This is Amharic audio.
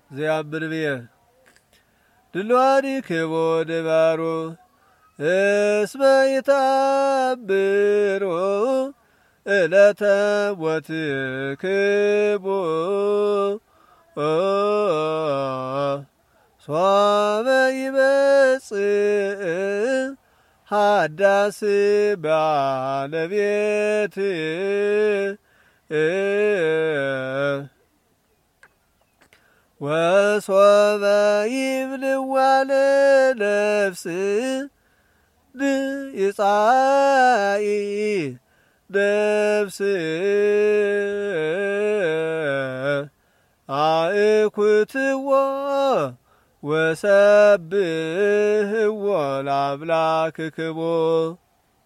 ዘያብርብየ ድልዋዲ ክቦ ድባሮ እስመ ይታብሮ እለተ ሞትክሙ ሶበ ይመጽእ ሀዳስ ባለቤት ወሶበ ይብልዋ ለነፍስ ይጻኢ ነፍስ አእኩትዎ ወሰብህዎ ለአምላክክሙ